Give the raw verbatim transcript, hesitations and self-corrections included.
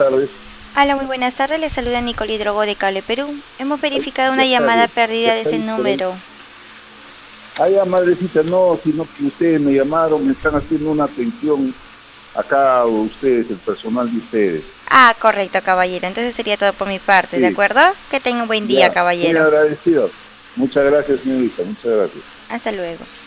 tardes. Hola, muy buenas tardes. Les saluda Nicole Hidrogo de Cable Perú. Hemos Ay, verificado ya una está llamada bien, ya perdida de está ese bien por ahí. número. Ah, ya, madrecita, no, sino que ustedes me llamaron, me están haciendo una atención acá, ustedes, el personal de ustedes. Ah, correcto, caballero. Entonces sería todo por mi parte, ¿de Sí, acuerdo? Que tenga un buen día, ya, muy caballero. agradecido. Muchas gracias, señorita, muchas gracias. Hasta luego.